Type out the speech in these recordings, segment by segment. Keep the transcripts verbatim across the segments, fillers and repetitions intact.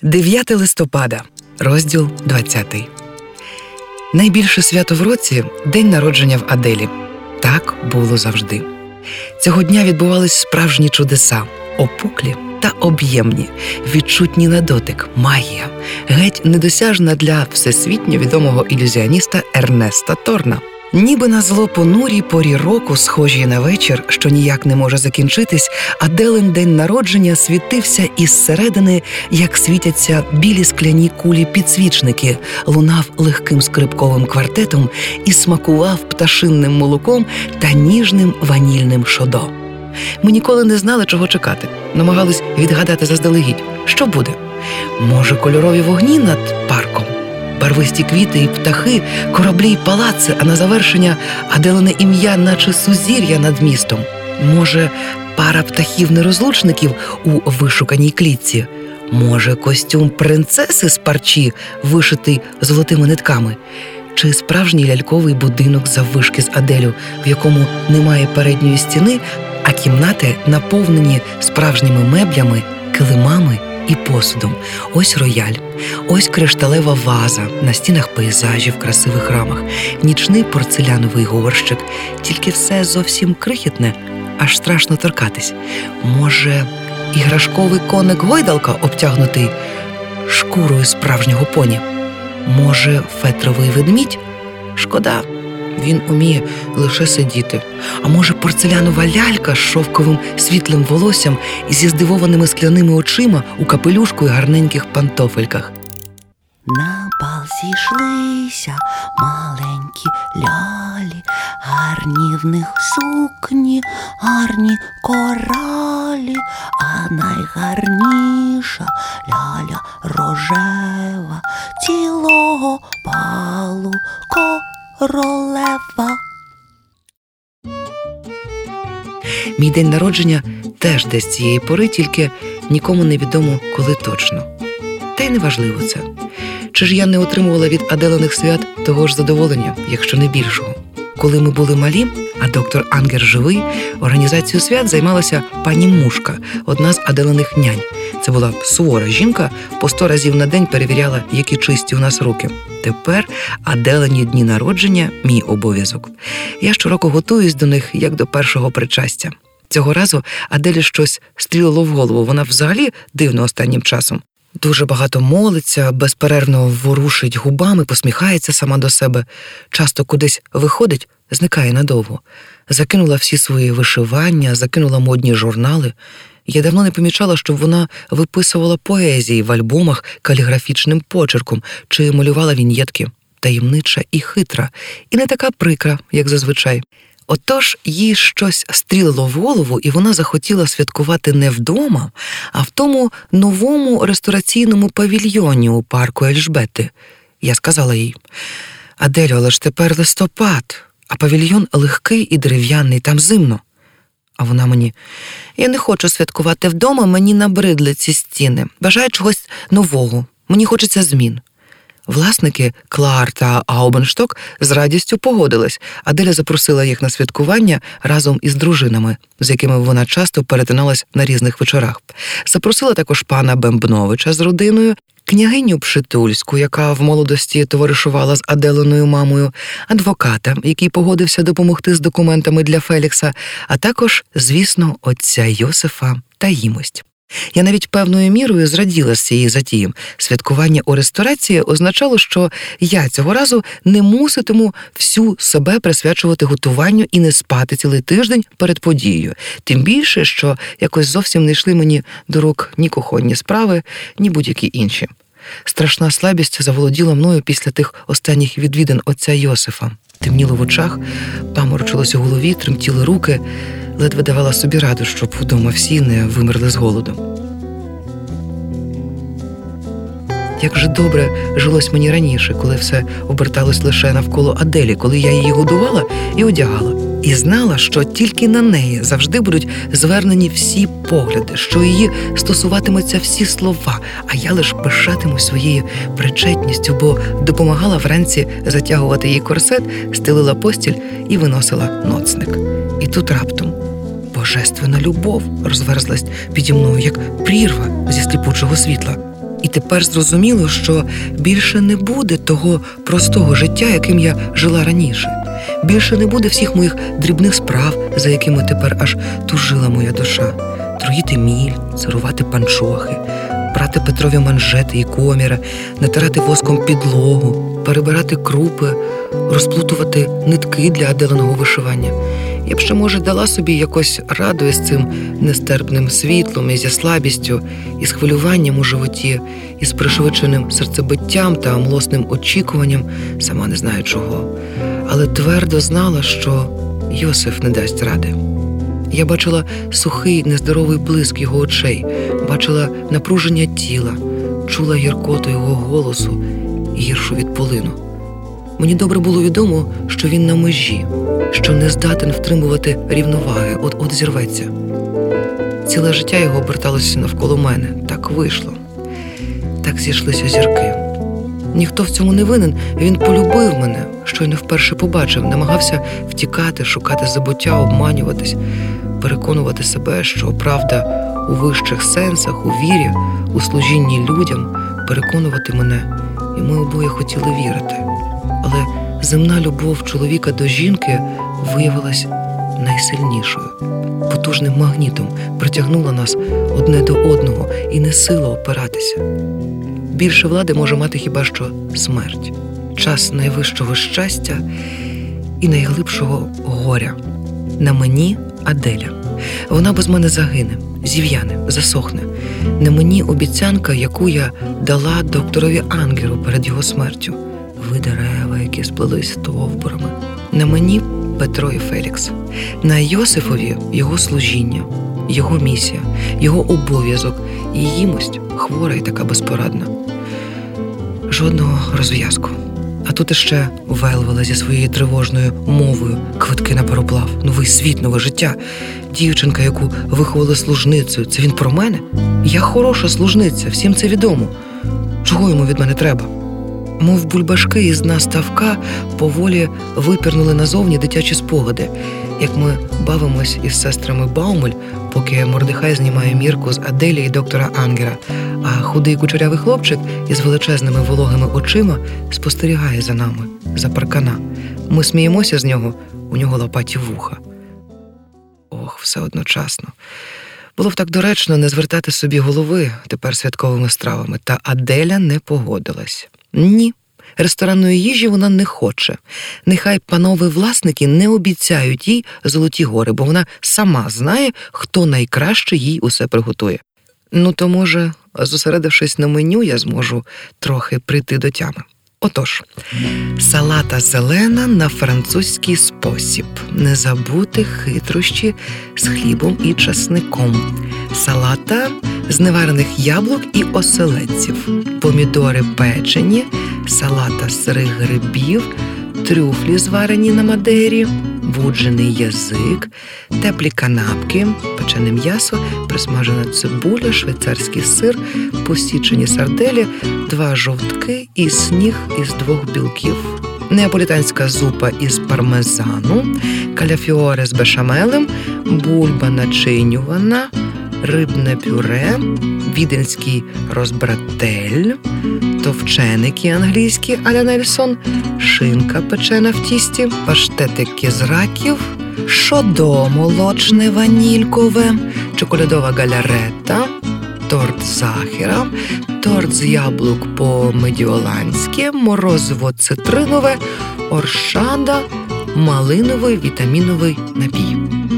дев'яте листопада, розділ двадцятий. Найбільше свято в році – день народження в Аделі. Так було завжди. Цього дня відбувались справжні чудеса – опуклі та об'ємні, відчутні на дотик, магія, геть недосяжна для всесвітньо відомого ілюзіоніста Ернеста Торна. Ніби на зло понурій порі року, схожій на вечір, що ніяк не може закінчитись, Аделин день народження світився із середини, як світяться білі скляні кулі-підсвічники, лунав легким скрипковим квартетом і смакував пташинним молоком та ніжним ванільним шодо. Ми ніколи не знали, чого чекати, намагались відгадати заздалегідь, що буде. Може, кольорові вогні над парком? Барвисті квіти і птахи, кораблі й палаци, а на завершення Аделине ім'я, наче сузір'я над містом. Може, пара птахів-нерозлучників у вишуканій клітці? Може, костюм принцеси з парчі, вишитий золотими нитками? Чи справжній ляльковий будинок заввишки з Аделю, в якому немає передньої стіни, а кімнати наповнені справжніми меблями, килимами і посудом. Ось рояль, ось кришталева ваза, на стінах пейзажі в красивих рамах, нічний порцеляновий горщик, тільки все зовсім крихітне, аж страшно торкатись. Може, іграшковий коник-гойдалка, обтягнутий шкурою справжнього поні? Може, фетровий ведмідь? Шкода, він уміє лише сидіти. А може, порцелянова лялька з шовковим світлим волоссям і зі здивованими скляними очима у капелюшку і гарненьких пантофельках? На бал зійшлися маленькі лялі, гарні в них сукні, гарні коралі, а найгарніша ляля рожева, цілого балу королева. Мій день народження теж десь цієї пори, тільки нікому не відомо, коли точно. Та й неважливо це. Чи ж я не отримувала від Аделиних свят того ж задоволення, якщо не більшого? Коли ми були малі, а доктор Ангер живий, організацією свят займалася пані Мушка, одна з Аделиних нянь. Це була сувора жінка, по сто разів на день перевіряла, які чисті у нас руки. Тепер Аделині дні народження – мій обов'язок. Я щороку готуюсь до них, як до першого причастя. Цього разу Аделі щось стрілило в голову, вона взагалі дивно останнім часом. Дуже багато молиться, безперервно ворушить губами, посміхається сама до себе. Часто кудись виходить, зникає надовго. Закинула всі свої вишивання, закинула модні журнали. Я давно не помічала, щоб вона виписувала поезії в альбомах каліграфічним почерком чи малювала віньєтки. Таємнича і хитра, і не така прикра, як зазвичай. Отож, їй щось стрілило в голову, і вона захотіла святкувати не вдома, а в тому новому рестораційному павільйоні у парку Ельжбети. Я сказала їй: «Аделю, але ж тепер листопад, а павільйон легкий і дерев'яний, там зимно». А вона мені: «Я не хочу святкувати вдома, мені набридли ці стіни. Бажаю чогось нового, мені хочеться змін». Власники Клар та Аубеншток з радістю погодились. Аделя запросила їх на святкування разом із дружинами, з якими вона часто перетиналась на різних вечорах. Запросила також пана Бембновича з родиною, княгиню Пшитульську, яка в молодості товаришувала з Аделиною мамою, адвоката, який погодився допомогти з документами для Фелікса, а також, звісно, отця Йосифа та Їмость. Я навіть певною мірою зраділа з цієї затії. Святкування у ресторації означало, що я цього разу не муситиму всю себе присвячувати готуванню і не спати цілий тиждень перед подією. Тим більше, що якось зовсім не йшли мені до рук ні кухонні справи, ні будь-які інші. Страшна слабість заволоділа мною після тих останніх відвідин отця Йосифа. Темніло в очах, паморочилось у голові, тремтіли руки. Ледве давала собі раду, щоб вдома всі не вимерли з голоду. Як же добре жилось мені раніше, коли все оберталось лише навколо Аделі, коли я її годувала і одягала. І знала, що тільки на неї завжди будуть звернені всі погляди, що її стосуватимуться всі слова, а я лиш пишатимусь своєю причетністю, бо допомагала вранці затягувати їй корсет, стелила постіль і виносила ноцник. І тут раптом божественна любов розверзлась піді мною, як прірва зі сліпучого світла. І тепер зрозуміло, що більше не буде того простого життя, яким я жила раніше. Більше не буде всіх моїх дрібних справ, за якими тепер аж тужила моя душа. Троїти міль, царувати панчохи, прати Петрові манжети і коміри, натирати воском підлогу, перебирати крупи, розплутувати нитки для Аделиного вишивання. Я б ще, може, дала собі якось раду із цим нестерпним світлом, і зі слабістю, і з хвилюванням у животі, і з пришвидшеним серцебиттям та млосним очікуванням, сама не знаю чого. Але твердо знала, що Йосиф не дасть ради. Я бачила сухий, нездоровий блиск його очей, бачила напруження тіла, чула гіркоту його голосу і гіршу від полину. Мені добре було відомо, що він на межі, що не здатен втримувати рівноваги, от-от зірветься. Ціле життя його оберталося навколо мене. Так вийшло. Так зійшлися зірки. Ніхто в цьому не винен, він полюбив мене, щойно вперше побачив, намагався втікати, шукати забуття, обманюватись, переконувати себе, що правда у вищих сенсах, у вірі, у служінні людям, переконувати мене, і ми обоє хотіли вірити. Але земна любов чоловіка до жінки виявилась найсильнішою. Потужним магнітом притягнула нас одне до одного і не сила опиратися. Більше влади може мати хіба що смерть. Час найвищого щастя і найглибшого горя. На мені Аделя. Вона без мене загине, зів'яне, засохне. На мені обіцянка, яку я дала докторові Ангеру перед його смертю. Ви дерева, які сплелись стовбурами. На мені Петро і Фелікс. На Йосифові його служіння, його місія, його обов'язок і їмость хвора і така безпорадна. Жодного розв'язку. А тут іще Велвела зі своєю тривожною мовою, квитки на пароплав, новий світ, нове життя. Дівчинка, яку виховали служницею, це він про мене? Я хороша служниця, всім це відомо. Чого йому від мене треба? Мов бульбашки із дна ставка поволі випірнули назовні дитячі спогади, як ми бавимось із сестрами Баумель, поки Мордехай знімає мірку з Аделі і доктора Ангера, а худий кучерявий хлопчик із величезними вологими очима спостерігає за нами, за паркана. Ми сміємося з нього, у нього лопаті вуха. Ох, все одночасно. Було б так доречно не звертати собі голови тепер святковими стравами, та Аделя не погодилась. Ні, ресторанної їжі вона не хоче. Нехай панове власники не обіцяють їй золоті гори, бо вона сама знає, хто найкраще їй усе приготує. Ну, то, може, зосередившись на меню, я зможу трохи прийти до тями. Отож, салата зелена на французький спосіб. Не забути хитрощі з хлібом і часником. Салата з неварених яблук і оселедців. Помідори печені, салата з сирих грибів, трюфлі зварені на Мадейрі, буджений язик, теплі канапки, печене м'ясо, присмажена цибуля, швейцарський сир, посічені сарделі, два жовтки і сніг із двох білків. Неаполітанська зупа із пармезану, каляфіоре з бешамелем, бульба начинювана, рибне пюре, віденський розбратель, товченики англійські а-ля Нельсон, шинка печена в тісті, паштетики з раків, шодо молочне ванількове, чоколядова галярета, торт сахара, торт з яблук по-медіоланськи, морозиво цитринове, оршада, малиновий вітаміновий напій.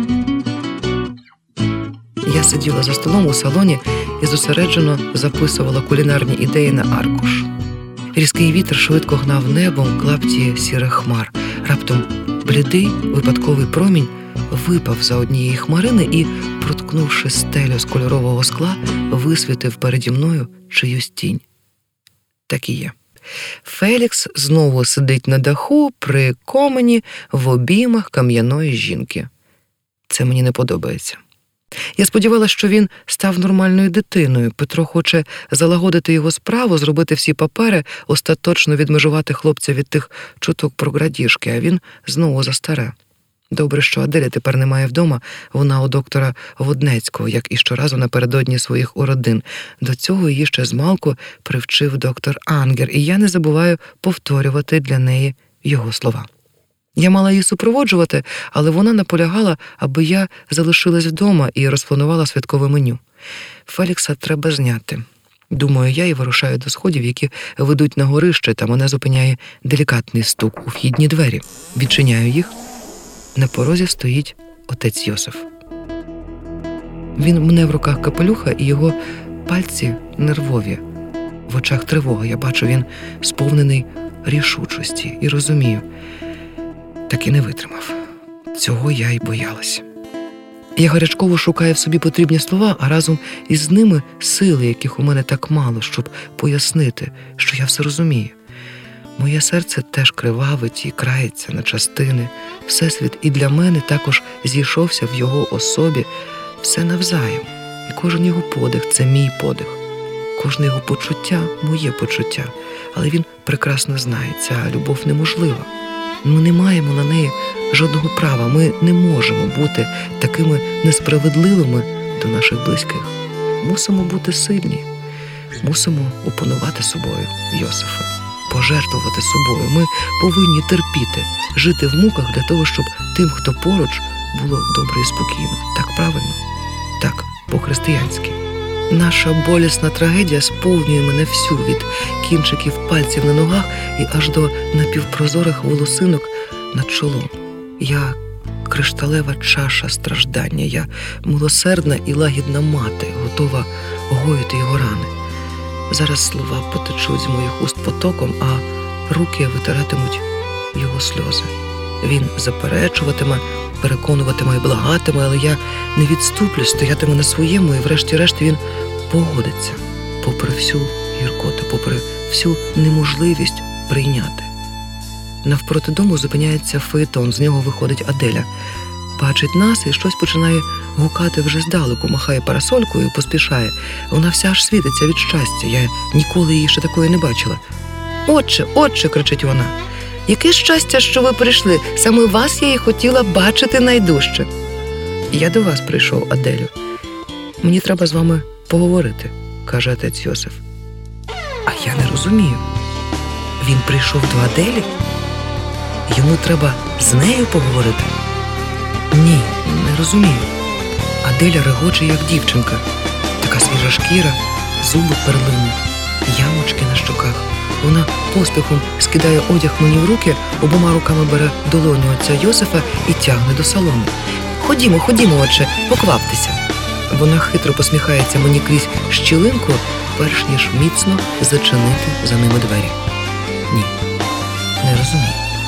Я сиділа за столом у салоні і зосереджено записувала кулінарні ідеї на аркуш. Різкий вітер швидко гнав небом клапті сірих хмар. Раптом блідий випадковий промінь випав за однієї хмарини і, проткнувши стелю з кольорового скла, висвітив переді мною чиюсь тінь. Так і є. Фелікс знову сидить на даху при комені в обіймах кам'яної жінки. Це мені не подобається. Я сподівалася, що він став нормальною дитиною. Петро хоче залагодити його справу, зробити всі папери, остаточно відмежувати хлопця від тих чуток про крадіжки, а він знову застаре. Добре, що Аделя тепер немає вдома, вона у доктора Воднецького, як і щоразу напередодні своїх уродин. До цього її ще змалку привчив доктор Ангер, і я не забуваю повторювати для неї його слова. Я мала її супроводжувати, але вона наполягала, аби я залишилась вдома і розпланувала святкове меню. Фелікса треба зняти. Думаю я і вирушаю до сходів, які ведуть на горище, та мене зупиняє делікатний стук у вхідні двері. Відчиняю їх. На порозі стоїть отець Йосиф. Він мне в руках капелюха, і його пальці нервові. В очах тривога. Я бачу, він сповнений рішучості і розумію. Так і не витримав. Цього я й боялась. Я гарячково шукаю в собі потрібні слова, а разом із ними сили, яких у мене так мало, щоб пояснити, що я все розумію. Моє серце теж кривавить і крається на частини. Всесвіт і для мене також зійшовся в його особі, все навзаєм. І кожен його подих – це мій подих. Кожне його почуття – моє почуття. Але він прекрасно знає, ця любов неможлива. Ми не маємо на неї жодного права. Ми не можемо бути такими несправедливими до наших близьких. Мусимо бути сильні. Мусимо опанувати собою, Йосифе. Пожертвувати собою. Ми повинні терпіти, жити в муках для того, щоб тим, хто поруч, було добре і спокійно. Так правильно? Так, по-християнськи. Наша болісна трагедія сповнює мене всю, від кінчиків пальців на ногах і аж до напівпрозорих волосинок над чолом. Я кришталева чаша страждання, я милосердна і лагідна мати, готова гоїти його рани. Зараз слова потечуть з моїх уст потоком, а руки витиратимуть його сльози. Він заперечуватиме, переконуватиме і благатиме, але я не відступлю, стоятиму на своєму, і врешті-решт він погодиться, попри всю гіркоту, попри всю неможливість прийняти. Навпроти дому зупиняється фаетон, з нього виходить Аделя. Бачить нас і щось починає гукати вже здалеку, махає парасолькою і поспішає. Вона вся аж світиться від щастя, я ніколи її ще такої не бачила. «Отче, отче!» – кричить вона. «Яке щастя, що ви прийшли! Саме вас я і хотіла бачити найдужче!» «Я до вас прийшов, Аделю. Мені треба з вами поговорити», – каже отець Йосиф. А я не розумію. Він прийшов до Аделі? Йому треба з нею поговорити? Ні, не розумію. Аделя регоче, як дівчинка. Така свіжа шкіра, зуби перлинні, ямочки на щоках. Вона поспіхом скидає одяг мені в руки, обома руками бере долоню отця Йосифа і тягне до салону. «Ходімо, ходімо, отче, покваптеся». Вона хитро посміхається мені крізь щілинку, перш ніж міцно зачинити за ними двері. Ні, не розумію.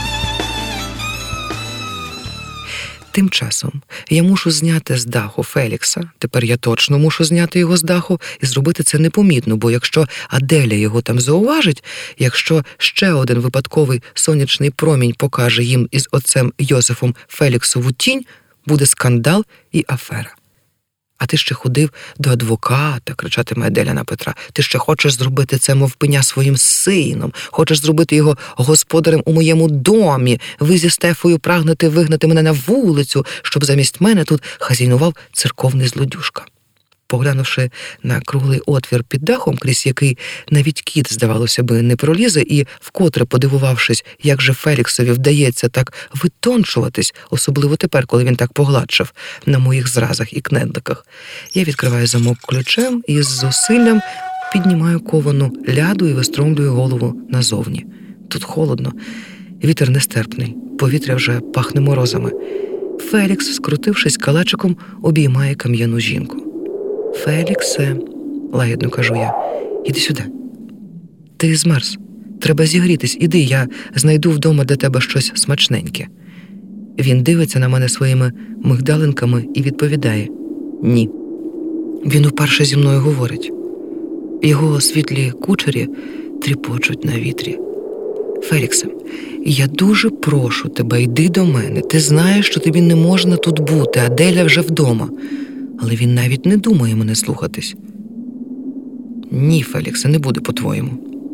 Тим часом я мушу зняти з даху Фелікса, тепер я точно мушу зняти його з даху і зробити це непомітно, бо якщо Аделя його там зауважить, якщо ще один випадковий сонячний промінь покаже їм із отцем Йосифом Феліксову тінь, буде скандал і афера. А ти ще ходив до адвоката, кричатиме Аделя на Петра. Ти ще хочеш зробити це, мов пеня, своїм сином, хочеш зробити його господарем у моєму домі. Ви зі Стефою прагнете вигнати мене на вулицю, щоб замість мене тут хазяйнував церковний злодюжка. Поглянувши на круглий отвір під дахом, крізь який навіть кіт, здавалося би, не пролізе, і вкотре подивувавшись, як же Феліксові вдається так витончуватись, особливо тепер, коли він так погладшав на моїх зразах і кнедликах, я відкриваю замок ключем і з зусиллям піднімаю ковану ляду і вистромлюю голову назовні. Тут холодно, вітер нестерпний, повітря вже пахне морозами. Фелікс, скрутившись калачиком, обіймає кам'яну жінку. «Феліксе», – лагідно кажу я, – «іди сюди. Ти змерз. Треба зігрітись. Іди, я знайду вдома для тебе щось смачненьке». Він дивиться на мене своїми мигдалинками і відповідає «Ні». Він уперше зі мною говорить. Його світлі кучері тріпочуть на вітрі. «Феліксе, я дуже прошу тебе, йди до мене. Ти знаєш, що тобі не можна тут бути, Аделя вже вдома». Але він навіть не думає мене слухатись. «Ні, Феліксе, не буде по-твоєму».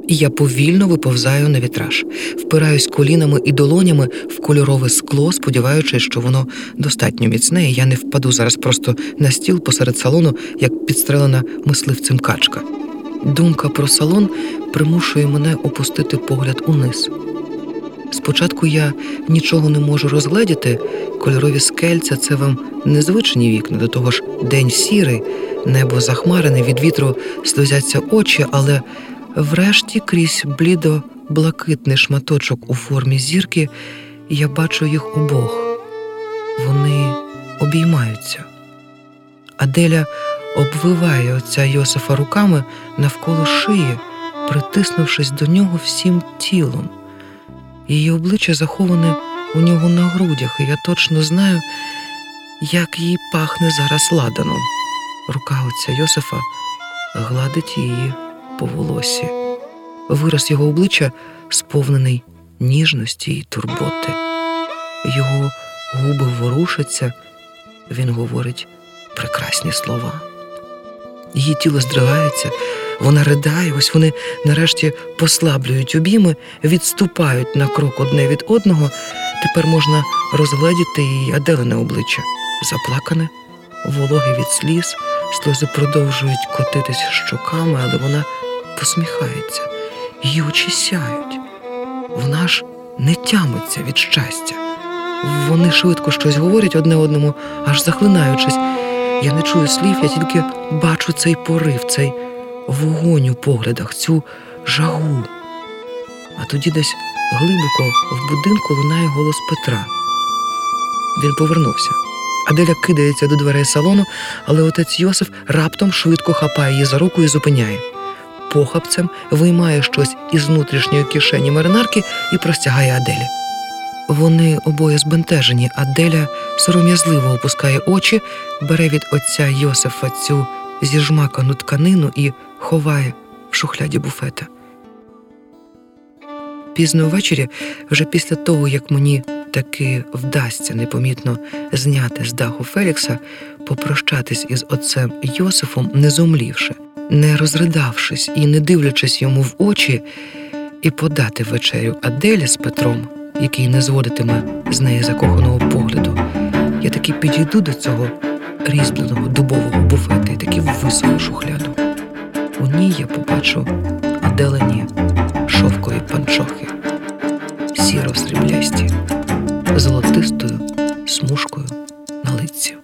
і я повільно виповзаю на вітраж, впираюсь колінами і долонями в кольорове скло, сподіваючись, що воно достатньо міцне, і я не впаду зараз просто на стіл посеред салону, як підстрелена мисливцем качка. Думка про салон примушує мене опустити погляд униз. Спочатку я нічого не можу розгледіти, кольорові скельця – це вам незвичні вікна, до того ж день сірий, небо захмарене, від вітру сльозяться очі, але врешті крізь блідо-блакитний шматочок у формі зірки я бачу їх обох. Вони обіймаються. Аделя обвиває отця Йосифа руками навколо шиї, притиснувшись до нього всім тілом. Її обличчя заховане у нього на грудях, і я точно знаю, як їй пахне зараз ладаном. Рука отця Йосифа гладить її по волосі. Вираз його обличчя сповнений ніжності і турботи. Його губи ворушаться, він говорить прекрасні слова. Її тіло здригається, вона ридає, ось вони нарешті послаблюють обійми, відступають на крок одне від одного. Тепер можна розгледіти її Аделине обличчя. Заплакане, вологе від сліз, сльози продовжують котитись щоками, але вона посміхається. Її очі сяють. Вона ж не тямиться від щастя. Вони швидко щось говорять одне одному, аж захлинаючись. Я не чую слів, я тільки бачу цей порив, цей вогонь у поглядах, цю жагу. А тоді десь глибоко в будинку лунає голос Петра. Він повернувся. Аделя кидається до дверей салону, але отець Йосиф раптом швидко хапає її за руку і зупиняє. Похапцем виймає щось із внутрішньої кишені маринарки і простягає Аделі. Вони обоє збентежені. Аделя сором'язливо опускає очі, бере від отця Йосифа цю зіжмакану тканину і ховає в шухляді буфета. Пізно ввечері, вже після того, як мені таки вдасться непомітно зняти з даху Фелікса, попрощатись із отцем Йосифом, не зомлівши, не розридавшись і не дивлячись йому в очі, і подати вечерю Аделі з Петром, який не зводитиме з неї закоханого погляду, я таки підійду до цього різьбленого дубового буфета і таки висуну шухляду. У ній я побачу Аделині шовкові панчохи, сіро-сріблясті, золотистою смужкою на лиці.